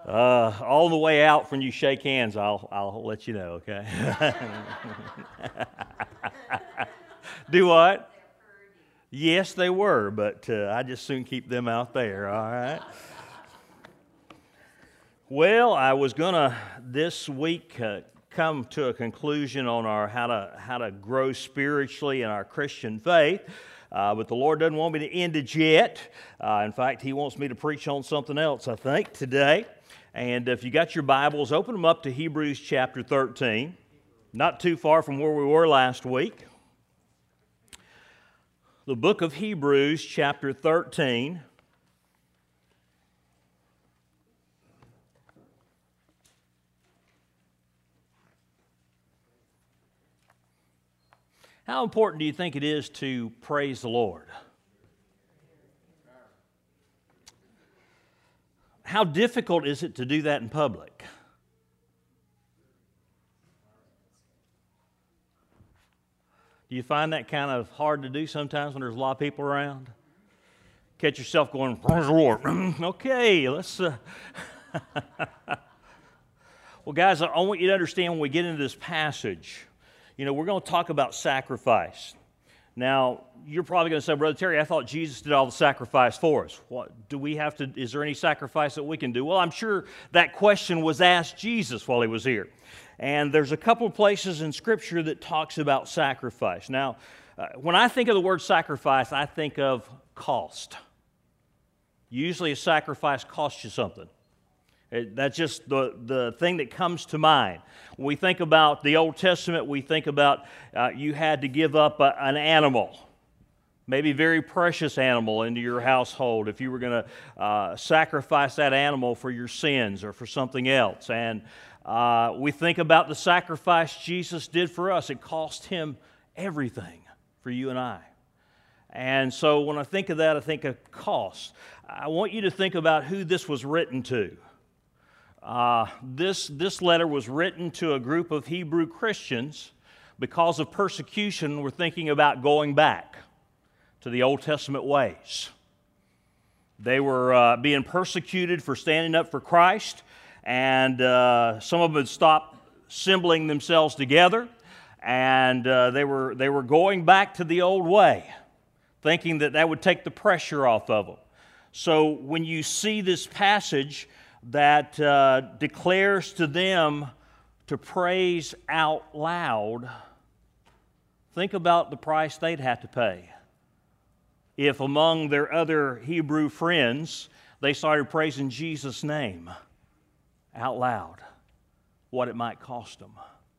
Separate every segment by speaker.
Speaker 1: All the way out when you shake hands, I'll let you know, okay? Do what? Yes, they were, but I just soon keep them out there, all right? Well, I was going to this week come to a conclusion on our how to grow spiritually in our Christian faith. But the Lord doesn't want me to end it yet. In fact, He wants me to preach on something else, I think, today. And if you got your Bibles, open them up to Hebrews chapter 13. Not too far from where we were last week. The book of Hebrews chapter 13. How important do you think it is to praise the Lord? How difficult is it to do that in public? Do you find that kind of hard to do sometimes when there's a lot of people around? Catch yourself going, praise the Lord. Okay, let's... Well, guys, I want you to understand when we get into this passage, you know, we're going to talk about sacrifice. Now, you're probably going to say, Brother Terry, I thought Jesus did all the sacrifice for us. What do we have to? Is there any sacrifice that we can do? Well, I'm sure that question was asked Jesus while He was here. And there's a couple of places in Scripture that talks about sacrifice. Now, when I think of the word sacrifice, I think of cost. Usually a sacrifice costs you something. That's just the thing that comes to mind. When we think about the Old Testament, we think about you had to give up an animal, maybe a very precious animal into your household if you were going to sacrifice that animal for your sins or for something else. And we think about the sacrifice Jesus did for us. It cost Him everything for you and I. And so when I think of that, I think of cost. I want you to think about who this was written to. This letter was written to a group of Hebrew Christians because of persecution. We're thinking about going back to the Old Testament ways. They were being persecuted for standing up for Christ, and some of them had stopped assembling themselves together, and they were going back to the old way, thinking that would take the pressure off of them. So when you see this passage that declares to them to praise out loud, think about the price they'd have to pay. If among their other Hebrew friends, they started praising Jesus' name out loud, what it might cost them.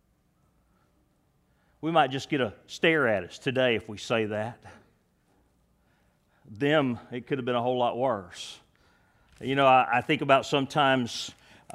Speaker 1: We might just get a stare at us today if we say that. Them, it could have been a whole lot worse. You know, I think about sometimes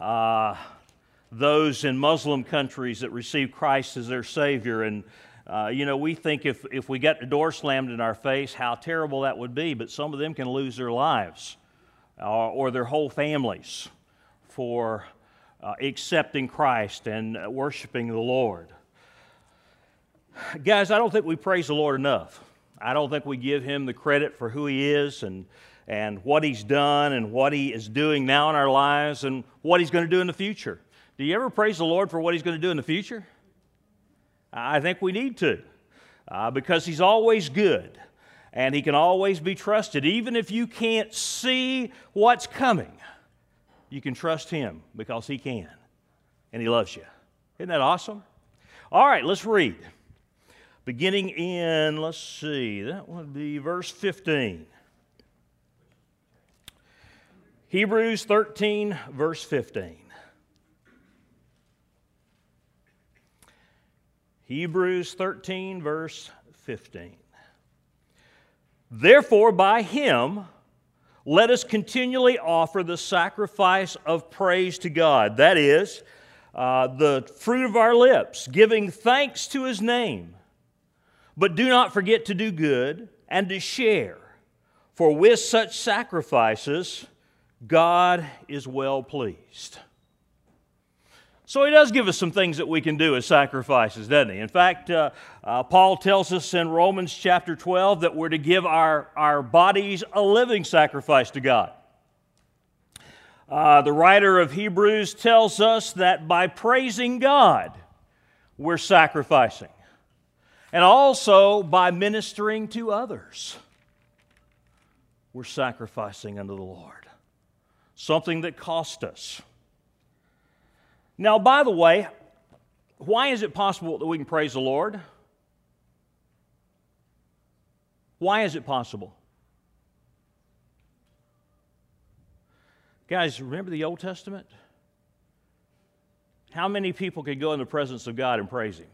Speaker 1: those in Muslim countries that receive Christ as their Savior, and you know, we think if we got the door slammed in our face, how terrible that would be, but some of them can lose their lives or their whole families for accepting Christ and worshiping the Lord. Guys, I don't think we praise the Lord enough. I don't think we give Him the credit for who He is and what He's done and what He is doing now in our lives and what He's going to do in the future. Do you ever praise the Lord for what He's going to do in the future? I think we need to, because He's always good and He can always be trusted. Even if you can't see what's coming, you can trust Him because He can, and He loves you. Isn't that awesome? All right, let's read. Beginning in, let's see, that would be verse 15. Hebrews 13, verse 15. Hebrews 13, verse 15. Therefore, by Him, let us continually offer the sacrifice of praise to God. That is, the fruit of our lips, giving thanks to His name. But do not forget to do good and to share, for with such sacrifices, God is well pleased. So He does give us some things that we can do as sacrifices, doesn't He? In fact, Paul tells us in Romans chapter 12 that we're to give our bodies a living sacrifice to God. The writer of Hebrews tells us that by praising God, we're sacrificing. And also by ministering to others, we're sacrificing unto the Lord. Something that cost us. Now, by the way, why is it possible that we can praise the Lord? Why is it possible? Guys, remember the Old Testament? How many people could go in the presence of God and praise Him?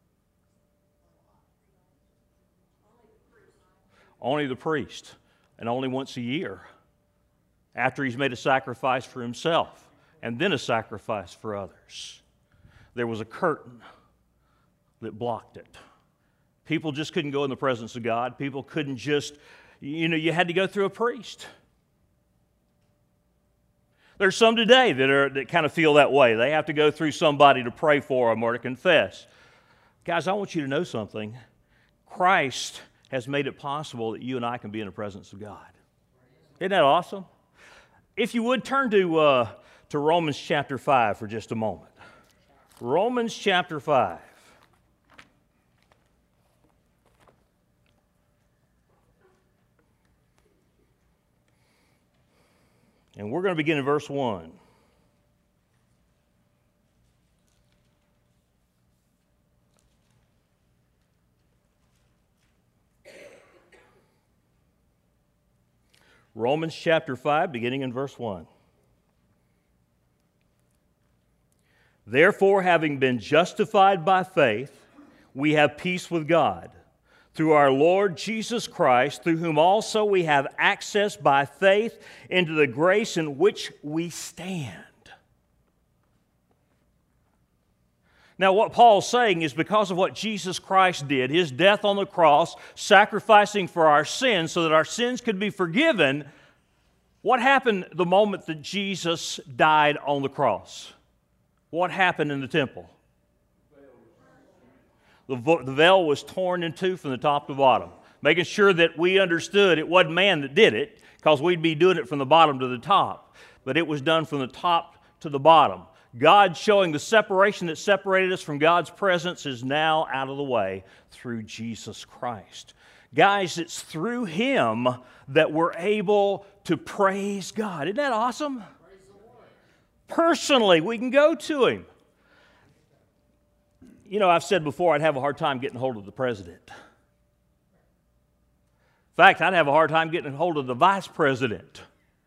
Speaker 1: Only the priest, and only once a year, after he's made a sacrifice for himself, and then a sacrifice for others. There was a curtain that blocked it. People just couldn't go in the presence of God. People couldn't just, you had to go through a priest. There's some today that kind of feel that way. They have to go through somebody to pray for them or to confess. Guys, I want you to know something. Christ has made it possible that you and I can be in the presence of God. Isn't that awesome? If you would, turn to Romans chapter 5 for just a moment. Romans chapter 5. And we're going to begin in verse 1. Romans chapter 5, beginning in verse 1. Therefore, having been justified by faith, we have peace with God, through our Lord Jesus Christ, through whom also we have access by faith into the grace in which we stand. Now, what Paul's saying is because of what Jesus Christ did, His death on the cross, sacrificing for our sins so that our sins could be forgiven, what happened the moment that Jesus died on the cross? What happened in the temple? The veil was torn in two from the top to bottom, making sure that we understood it wasn't man that did it, because we'd be doing it from the bottom to the top, but it was done from the top to the bottom. God showing the separation that separated us from God's presence is now out of the way through Jesus Christ. Guys, it's through Him that we're able to praise God. Isn't that awesome? Personally, we can go to Him. You know, I've said before I'd have a hard time getting hold of the president. In fact, I'd have a hard time getting hold of the vice president.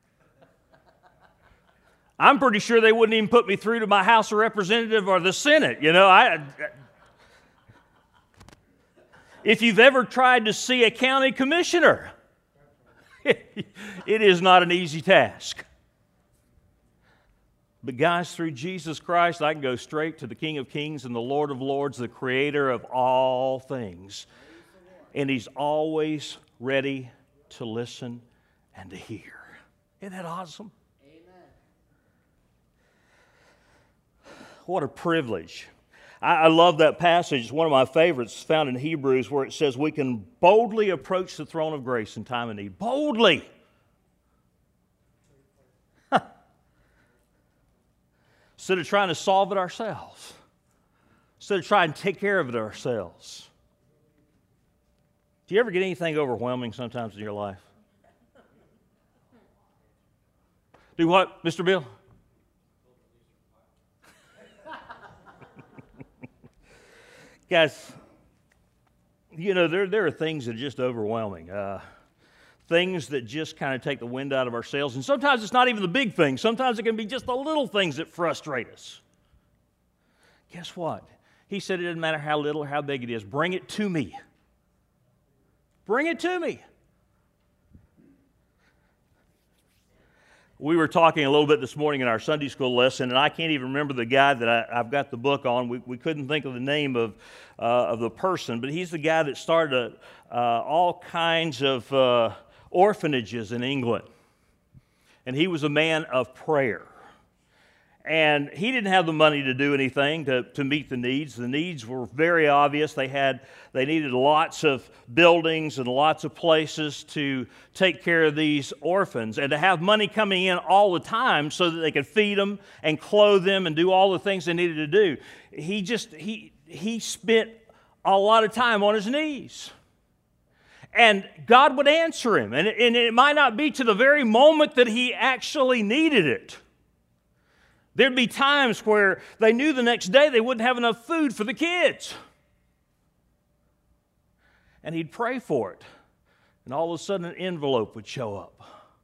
Speaker 1: I'm pretty sure they wouldn't even put me through to my House of Representatives or the Senate. You know, if you've ever tried to see a county commissioner, it is not an easy task. But guys, through Jesus Christ, I can go straight to the King of Kings and the Lord of Lords, the Creator of all things. And He's always ready to listen and to hear. Isn't that awesome? What a privilege. I love that passage. It's one of my favorites found in Hebrews where it says we can boldly approach the throne of grace in time of need. Boldly. Instead of trying to solve it ourselves. Instead of trying to take care of it ourselves. Do you ever get anything overwhelming sometimes in your life? Do what, Mr. Bill? Guys, you know, there are things that are just overwhelming. Things that just kind of take the wind out of our sails. And sometimes it's not even the big things. Sometimes it can be just the little things that frustrate us. Guess what? He said it doesn't matter how little or how big it is. Bring it to me. Bring it to me. We were talking a little bit this morning in our Sunday school lesson, and I can't even remember the guy that I've got the book on. We couldn't think of the name of the person, but he's the guy that started all kinds of orphanages in England. And he was a man of prayer. And he didn't have the money to do anything to meet the needs. The needs were very obvious. They needed lots of buildings and lots of places to take care of these orphans, and to have money coming in all the time so that they could feed them and clothe them and do all the things they needed to do. He spent a lot of time on his knees. And God would answer him. And it might not be to the very moment that he actually needed it. There'd be times where they knew the next day they wouldn't have enough food for the kids. And he'd pray for it. And all of a sudden an envelope would show up.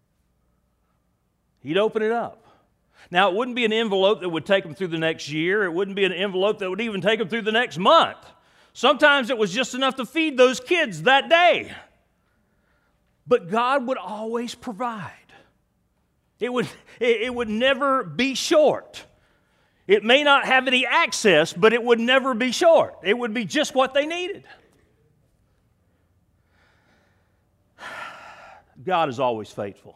Speaker 1: He'd open it up. Now, it wouldn't be an envelope that would take him through the next year. It wouldn't be an envelope that would even take him through the next month. Sometimes it was just enough to feed those kids that day. But God would always provide. It would never be short. It may not have any access, but it would never be short. It would be just what they needed. God is always faithful.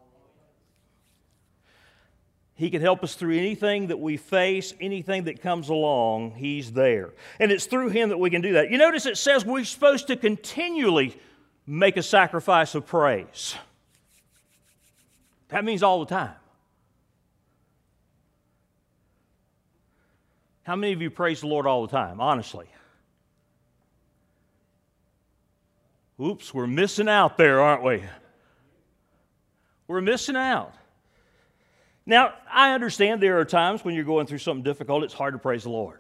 Speaker 1: He can help us through anything that we face, anything that comes along, He's there. And it's through Him that we can do that. You notice it says we're supposed to continually make a sacrifice of praise. That means all the time. How many of you praise the Lord all the time, honestly? Oops, we're missing out there, aren't we? We're missing out. Now, I understand there are times when you're going through something difficult, it's hard to praise the Lord.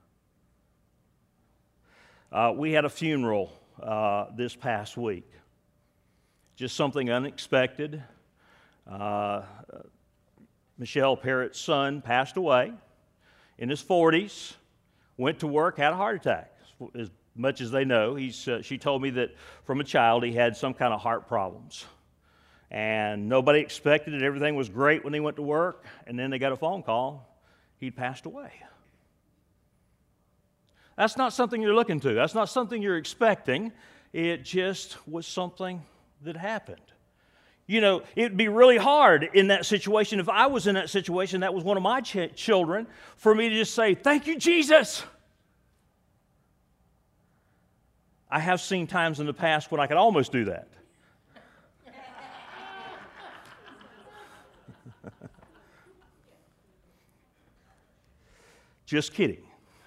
Speaker 1: We had a funeral this past week. Just something unexpected. Michelle Parrott's son passed away in his 40s, went to work, had a heart attack. As much as they know, she told me that from a child he had some kind of heart problems. And nobody expected it. Everything was great when he went to work, and then they got a phone call. He'd passed away. That's not something you're looking to. That's not something you're expecting. It just was something that happened. You know, it'd be really hard in that situation. If I was in that situation, that was one of my children, for me to just say, "Thank you, Jesus." I have seen times in the past when I could almost do that. Just kidding.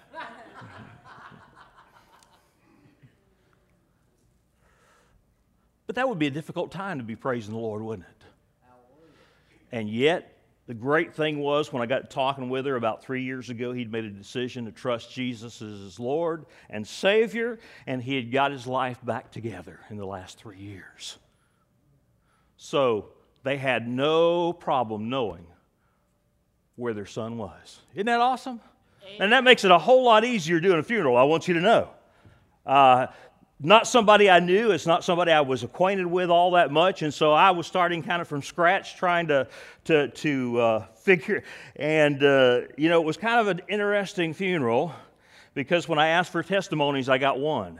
Speaker 1: But that would be a difficult time to be praising the Lord, wouldn't it? And yet, the great thing was when I got talking with her about 3 years ago, he'd made a decision to trust Jesus as his Lord and Savior, and he had got his life back together in the last 3 years. So they had no problem knowing where their son was. Isn't that awesome? And that makes it a whole lot easier doing a funeral, I want you to know. Not somebody I knew. It's not somebody I was acquainted with all that much. And so I was starting kind of from scratch trying to figure. And, it was kind of an interesting funeral because when I asked for testimonies, I got one.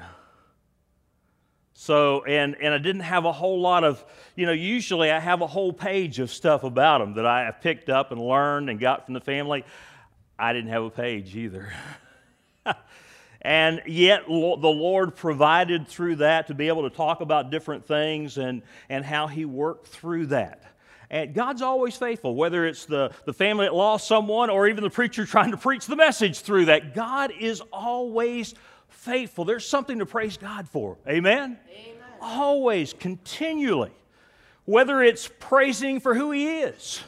Speaker 1: So, and I didn't have a whole lot of, usually I have a whole page of stuff about them that I have picked up and learned and got from the family. I didn't have a page either. And yet the Lord provided through that to be able to talk about different things and how He worked through that. And God's always faithful, whether it's the family that lost someone or even the preacher trying to preach the message through that. God is always faithful. There's something to praise God for. Amen? Amen. Always, continually. Whether it's praising for who He is.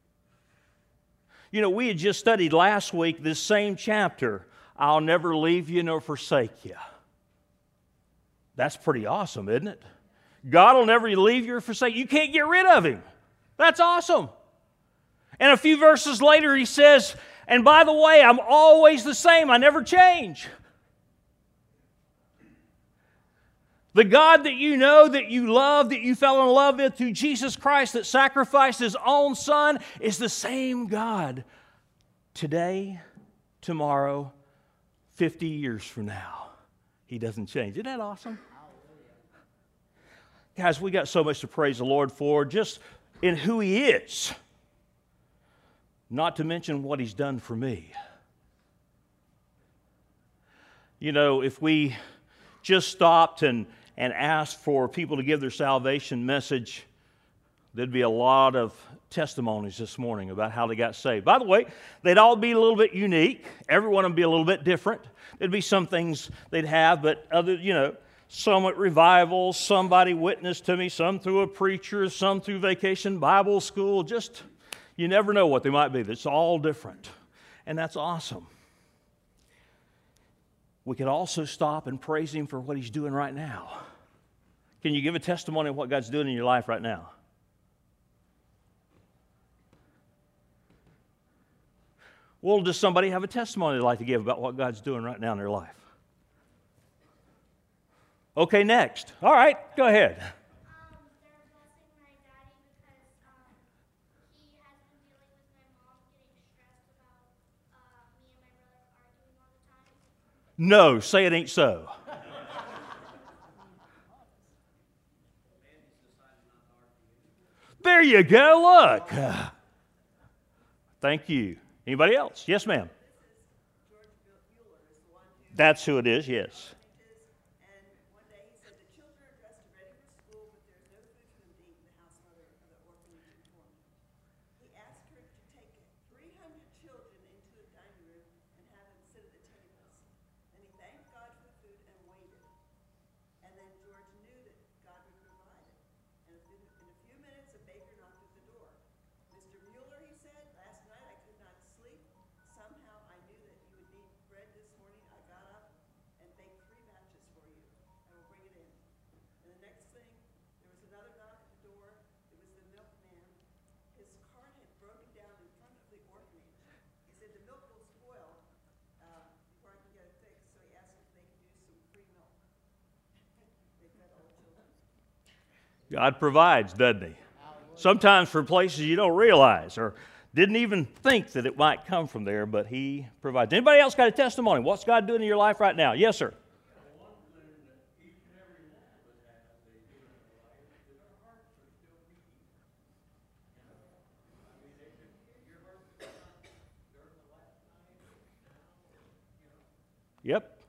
Speaker 1: We had just studied last week this same chapter, I'll never leave you nor forsake you. That's pretty awesome, isn't it? God will never leave you or forsake you. You can't get rid of Him. That's awesome. And a few verses later He says, and by the way, I'm always the same. I never change. The God that you know, that you love, that you fell in love with through Jesus Christ that sacrificed His own Son is the same God today, tomorrow, 50 years from now. He doesn't change. Isn't that awesome? Guys, we got so much to praise the Lord for just in who He is. not to mention what He's done for me. You know, if we just stopped and asked for people to give their salvation message, there'd be a lot of testimonies this morning about how they got saved. By the way, they'd all be a little bit unique. Everyone would be a little bit different. There'd be some things they'd have, but other, you know, some at revival, somebody witnessed to me, some through a preacher, some through Vacation Bible School. Just, you never know what they might be. It's all different, and that's awesome. We could also stop and praise Him for what He's doing right now. Can you give a testimony of what God's doing in your life right now? Well, does somebody have a testimony they'd like to give about what God's doing right now in their life? Okay, next. All right, go ahead.
Speaker 2: They're blessing my daddy because he has been dealing with my mom getting stressed about me and my brother arguing all the time.
Speaker 1: No, say it ain't so. There you go, look. Thank you. Anybody else? Yes, ma'am. That's who it is, yes.
Speaker 3: And one day he said, the children are dressed and ready for school, but there's no food for them to eat, and the house mother of the orphanage informed him. He asked her to take 300 children into the dining room and have them sit at the tables. Then he thanked God for the food and waited. And then George knew that God would provide it. And in a few minutes, a baker knocked at the door. Mr. Mueller, he said, last night I could not sleep. Somehow I knew that you would need bread this morning. I got up and baked 3 batches for you. I will bring it in. And the next thing, there was another knock at the door. It was the milkman. His cart had broken down in front of the orphanage. He said the milk will spoil before I can get it fixed. So he asked if they could use some free milk. They fed all the children.
Speaker 1: God provides, doesn't He? Sometimes for places you don't realize or didn't even think that it might come from there, but He provides. Anybody else got a testimony? What's God doing in your life right now? Yes, sir. Yep.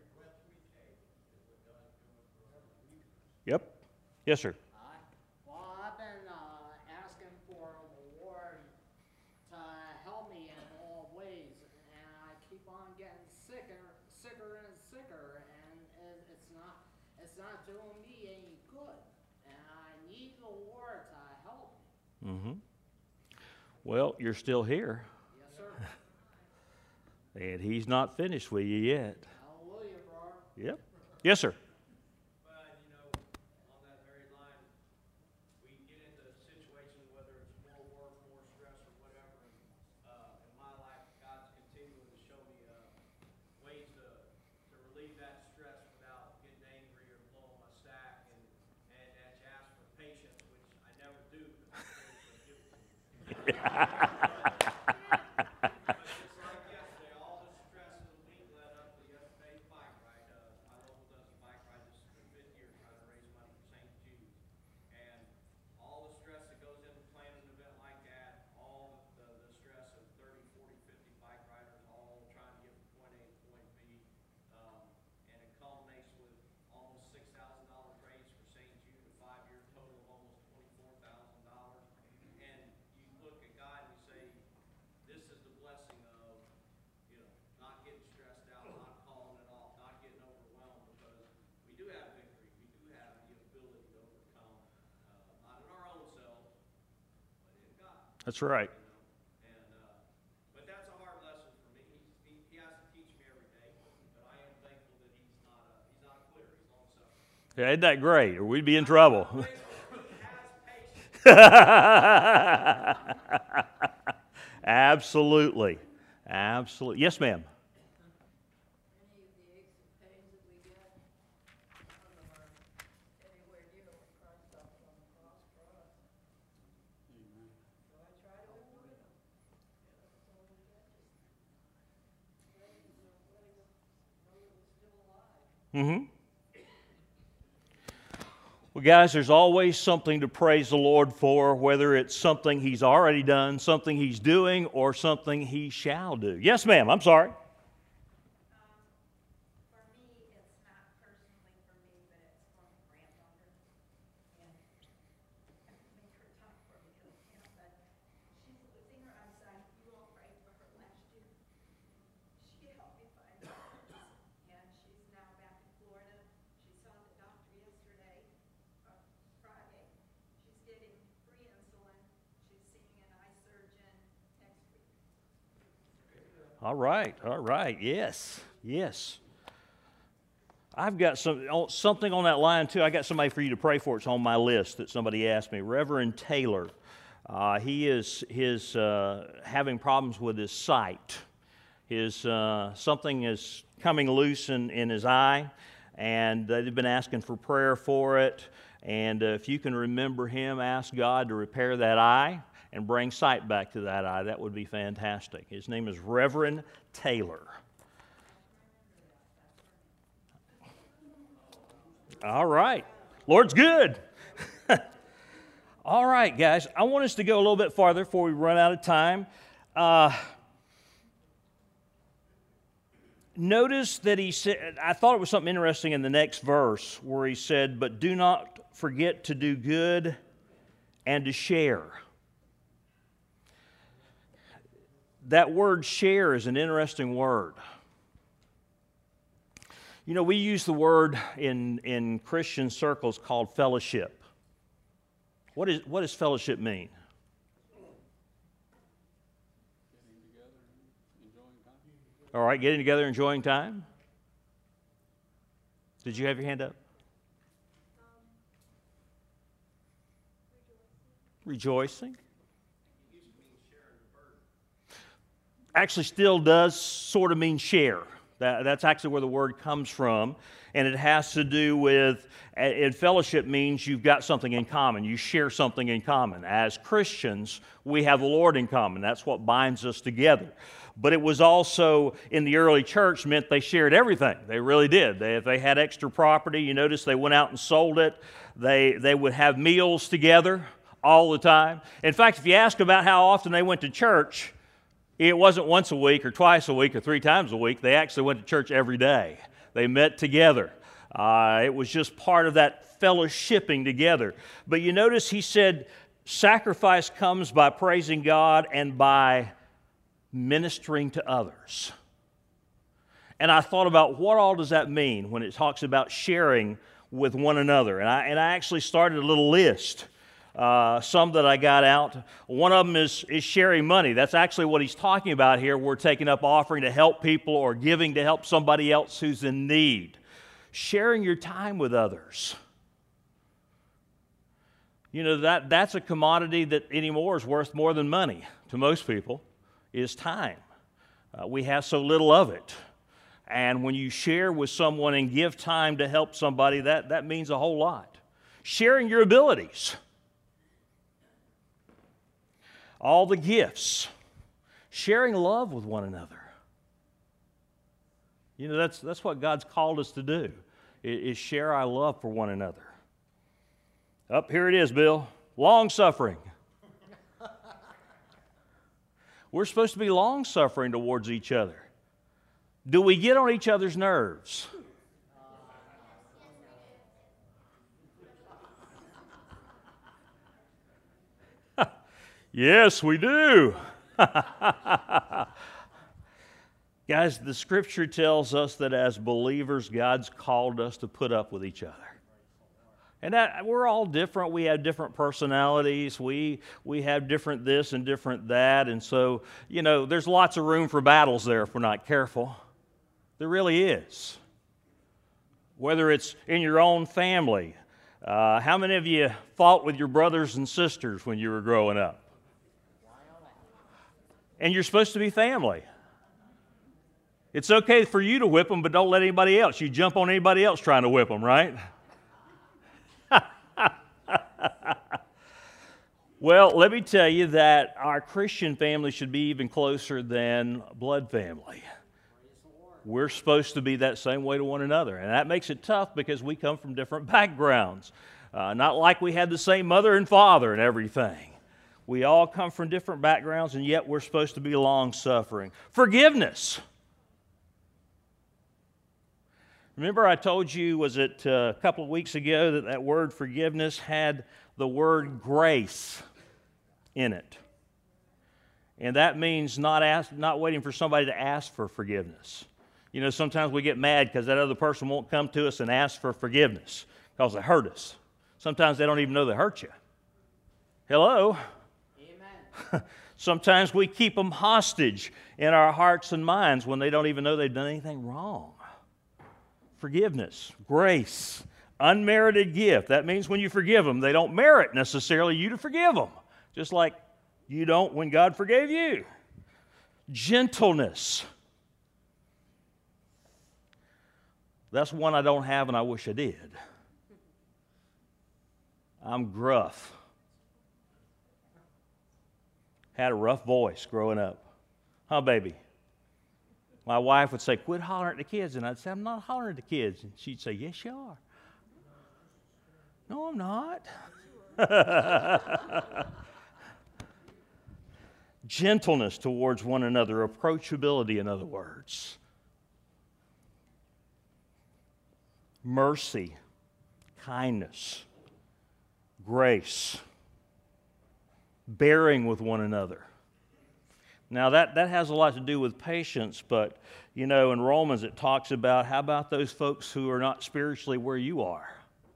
Speaker 1: Yep. Yes, sir.
Speaker 4: Well, I've been asking for the Lord to help me in all ways, and I keep on getting sicker and sicker, and it's not doing me any good, and I need the Lord to help me.
Speaker 1: Mm-hmm. Well, you're still here,
Speaker 4: Yes, sir.
Speaker 1: and He's not finished with you yet.
Speaker 4: Hallelujah, brother.
Speaker 1: Yep. Yes, sir.
Speaker 5: But, you know, on that very line, we get into situations, whether it's more work, more stress, or whatever. In my life, God's continuing to show me ways to relieve that stress without getting angry or blowing my stack, and to ask for patience, which I never do, because I'm going to give it to me. But just like yesterday, all the stress of the week led up to yesterday's bike ride. My local does a bike ride this is the 5th year trying to raise money for St. Jude. And all the stress that goes into planning an event like that, all the stress of 30, 40, 50 bike riders all trying to get from point A to point B. And it culminates with almost $6,000 raised for St. Jude, a 5-year total of almost $24,000. And you look at God and you say, this is the blessing of, you know, not getting stressed out, not calling it off, not getting overwhelmed, because we do have victory. We do have the ability to overcome, not in our own selves, but in God.
Speaker 1: That's right.
Speaker 5: You know? But that's a hard lesson for me. He has to teach me every day, but I am thankful that he's not a quitter. He's long suffering.
Speaker 1: Yeah, isn't that great? Or we'd be in trouble.
Speaker 5: He has patience.
Speaker 1: Absolutely. Absolutely. Yes, ma'am.
Speaker 3: Any of the aches and pains that we get, none of them are anywhere near what Christ suffered on the cross for us. So I try to avoid them. That's all we get. Just praise and letting them know that we're still alive.
Speaker 1: Mm-hmm. Well, guys, there's always something to praise the Lord for, whether it's something He's already done, something He's doing, or something He shall do. Yes, ma'am, I'm sorry.
Speaker 6: For me, it's not personally for me, but it's for my granddaughter. And I have to make her talk for me, but she's losing her eyesight. You all prayed for her last year. She helped me find doctors, and she's now back in Florida. She saw the doctor yesterday, Friday. She's getting free insulin. She's seeing an eye surgeon next week.
Speaker 1: All right, yes. I've got something on that line too. I got somebody for you to pray for. It's on my list that somebody asked me. Reverend Taylor. He is having problems with his sight. Something is coming loose in his eye, and they've been asking for prayer for it. And if you can remember him, ask God to repair that eye and bring sight back to that eye. That would be fantastic. His name is Reverend Taylor. All right. Lord's good. All right, guys. I want us to go a little bit farther before we run out of time. Notice that he said, I thought it was something interesting in the next verse where he said, but do not forget to do good and to share. That word share is an interesting word. You know, we use the word in Christian circles called fellowship. What does fellowship mean? All right, getting together, enjoying time. Did you have your hand up? Rejoicing. Actually still does sort of mean share. That's actually where the word comes from. And it has to do with, and fellowship means you've got something in common. You share something in common. As Christians, we have the Lord in common. That's what binds us together. But it was also, in the early church, meant they shared everything. They really did. If they had extra property, you notice they went out and sold it. They would have meals together all the time. In fact, if you ask about how often they went to church, it wasn't once a week or twice a week or 3 times a week. They actually went to church every day. They met together. It was just part of that fellowshipping together. But you notice he said sacrifice comes by praising God and by ministering to others. And I thought about what all does that mean when it talks about sharing with one another. And I actually started a little list. Some that I got out. One of them is sharing money. That's actually what he's talking about here. We're taking up offering to help people or giving to help somebody else who's in need. Sharing your time with others. You know, that's a commodity that anymore is worth more than money to most people, is time. We have so little of it. And when you share with someone and give time to help somebody, that means a whole lot. Sharing your abilities. All the gifts, sharing love with one another. You know, that's what God's called us to do, is share our love for one another. Up here it is, Bill. Long-suffering. We're supposed to be long-suffering towards each other. Do we get on each other's nerves? Yes, we do. Guys, the Scripture tells us that as believers, God's called us to put up with each other. And that we're all different. We have different personalities. We have different this and different that. And so, you know, there's lots of room for battles there if we're not careful. There really is. Whether it's in your own family. How many of you fought with your brothers and sisters when you were growing up? And you're supposed to be family. It's okay for you to whip them, but don't let anybody else. You jump on anybody else trying to whip them, right? Well, let me tell you that our Christian family should be even closer than blood family. We're supposed to be that same way to one another. And that makes it tough because we come from different backgrounds. Not like we had the same mother and father and everything. We all come from different backgrounds, and yet we're supposed to be long-suffering. Forgiveness. Remember I told you, was it a couple of weeks ago, that that word forgiveness had the word grace in it. And that means not waiting for somebody to ask for forgiveness. You know, sometimes we get mad because that other person won't come to us and ask for forgiveness because they hurt us. Sometimes they don't even know they hurt you. Hello?
Speaker 4: Amen.
Speaker 1: Sometimes we keep them hostage in our hearts and minds when they don't even know they've done anything wrong. Forgiveness, grace, unmerited gift. That means when you forgive them, they don't merit necessarily you to forgive them. Just like you don't when God forgave you. Gentleness. That's one I don't have and I wish I did. I'm gruff. Had a rough voice growing up. Huh, baby? My wife would say, quit hollering at the kids. And I'd say, I'm not hollering at the kids. And she'd say, yes, you are. No, I'm not. Gentleness towards one another, approachability, in other words. Mercy, kindness, grace, bearing with one another. Now, that has a lot to do with patience, but, you know, in Romans it talks about, how about those folks who are not spiritually where you are?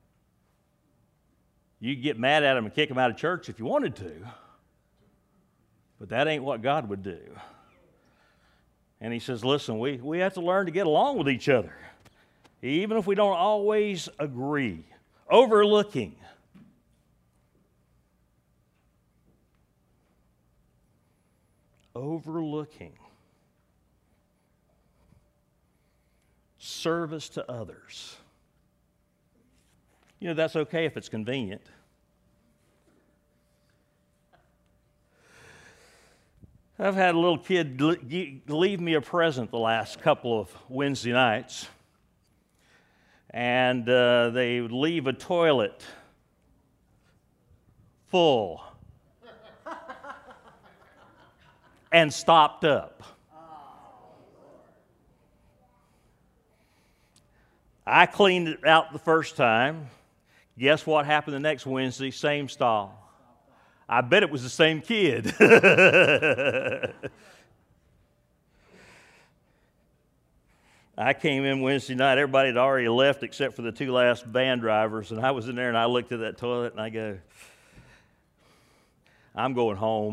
Speaker 1: You could get mad at them and kick them out of church if you wanted to, but that ain't what God would do. And he says, listen, we have to learn to get along with each other, even if we don't always agree. Overlooking. Overlooking. Service to others. You know, that's okay if it's convenient. I've had a little kid leave me a present the last couple of Wednesday nights. And they would leave a toilet full and stopped up. I cleaned it out the first time. Guess what happened the next Wednesday? Same stall. I bet it was the same kid. I came in Wednesday night, everybody had already left except for the two last van drivers, and I was in there and I looked at that toilet and I go, I'm going home.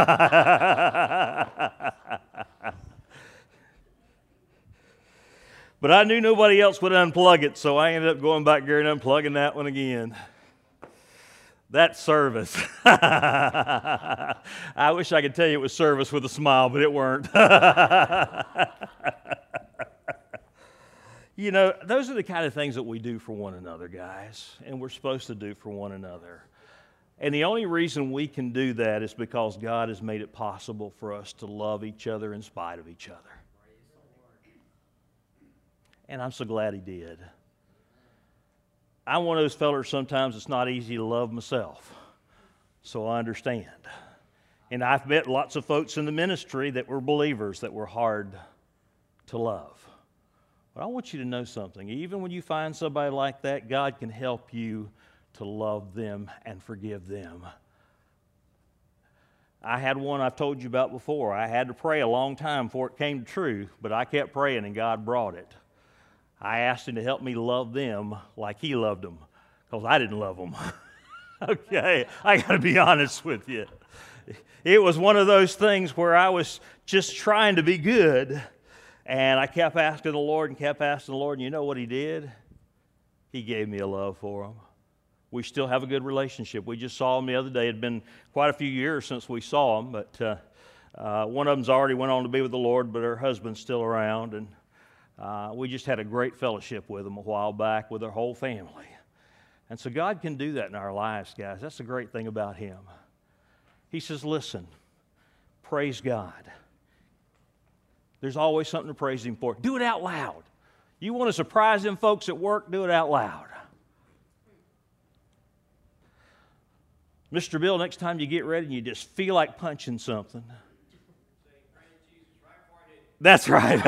Speaker 1: But I knew nobody else would unplug it, so I ended up going back there and unplugging that one again. That's service. I wish I could tell you it was service with a smile, but it weren't. You know, those are the kind of things that we do for one another, guys, and we're supposed to do for one another. And the only reason we can do that is because God has made it possible for us to love each other in spite of each other. And I'm so glad He did. I'm one of those fellers sometimes it's not easy to love myself, so I understand. And I've met lots of folks in the ministry that were believers that were hard to love. But I want you to know something. Even when you find somebody like that, God can help you to love them and forgive them. I had one I've told you about before. I had to pray a long time before it came true, but I kept praying and God brought it. I asked Him to help me love them like He loved them, because I didn't love them. Okay, I got to be honest with you. It was one of those things where I was just trying to be good, and I kept asking the Lord and kept asking the Lord, and you know what He did? He gave me a love for them. We still have a good relationship. We just saw them the other day. It had been quite a few years since we saw them, but one of them's already went on to be with the Lord, but her husband's still around, and we just had a great fellowship with them a while back with our whole family. And so God can do that in our lives, guys. That's the great thing about Him. He says, listen, praise God. There's always something to praise Him for. Do it out loud. You want to surprise them folks at work, do it out loud. Mr. Bill, next time you get ready and you just feel like punching something. That's right.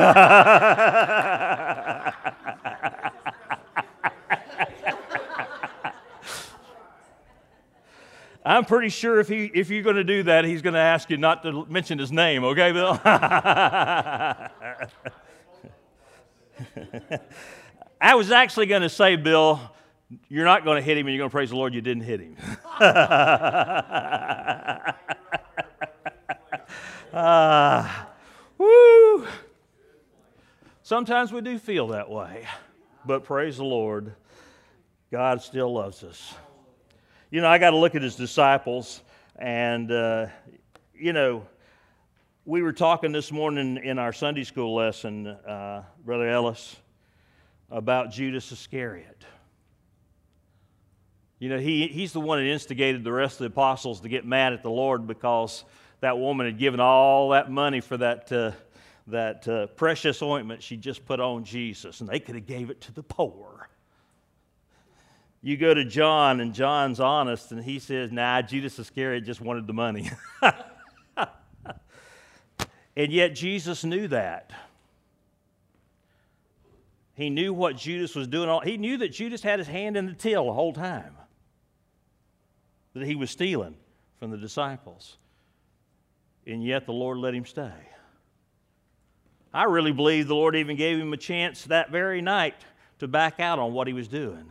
Speaker 1: I'm pretty sure if you're going to do that, he's going to ask you not to mention his name, okay, Bill? I was actually going to say, Bill, you're not going to hit him and you're going to praise the Lord you didn't hit him. Woo! Sometimes we do feel that way, but praise the Lord, God still loves us. You know, I got to look at his disciples, and, we were talking this morning in our Sunday school lesson, Brother Ellis, about Judas Iscariot. You know, he's the one that instigated the rest of the apostles to get mad at the Lord because that woman had given all that money for that precious ointment she just put on Jesus, and they could have gave it to the poor. You go to John, and John's honest, and he says, nah, Judas Iscariot just wanted the money. And yet Jesus knew that. He knew what Judas was doing. He knew that Judas had his hand in the till the whole time, that he was stealing from the disciples. And yet the Lord let him stay. I really believe the Lord even gave him a chance that very night to back out on what he was doing.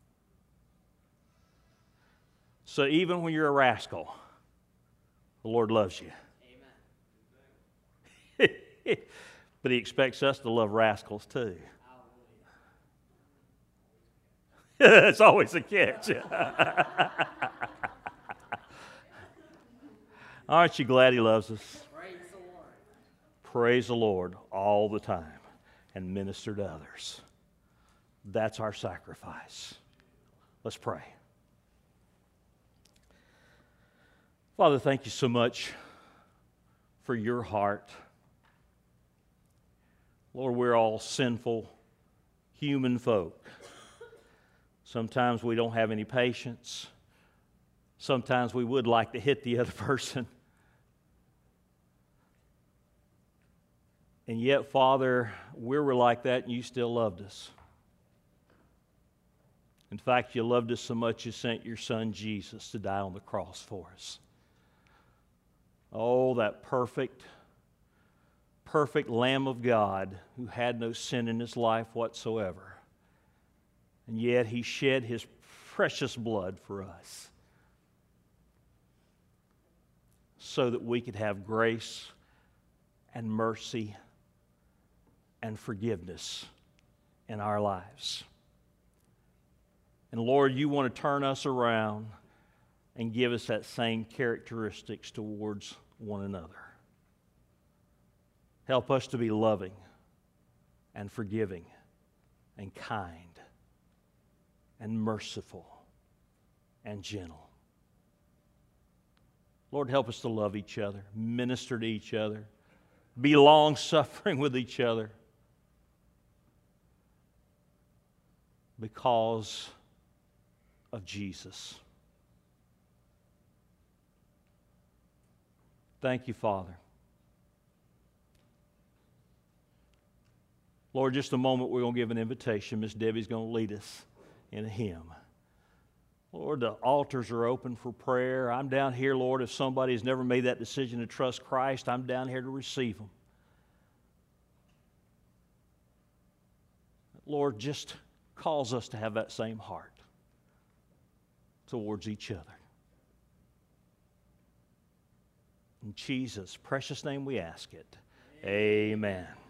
Speaker 1: So even when you're a rascal, the Lord loves you. Amen. But he expects us to love rascals too. It's always a catch. Aren't you glad he loves us?
Speaker 4: Praise the Lord.
Speaker 1: Praise the Lord all the time and minister to others. That's our sacrifice. Let's pray. Father, thank you so much for your heart. Lord, we're all sinful human folk. Sometimes we don't have any patience. Sometimes we would like to hit the other person. And yet, Father, we were like that and you still loved us. In fact, you loved us so much you sent your son Jesus to die on the cross for us. Oh, that perfect Lamb of God who had no sin in his life whatsoever. And yet he shed his precious blood for us so that we could have grace and mercy and forgiveness in our lives. And Lord, you want to turn us around and give us that same characteristics towards one another. Help us to be loving and forgiving and kind and merciful and gentle. Lord, help us to love each other, minister to each other, be long-suffering with each other because of Jesus. Thank you, Father. Lord, just a moment, we're going to give an invitation. Miss Debbie's going to lead us in a hymn. Lord, the altars are open for prayer. I'm down here, Lord, if somebody has never made that decision to trust Christ, I'm down here to receive them. Lord, just cause us to have that same heart towards each other. In Jesus' precious name we ask it. Amen.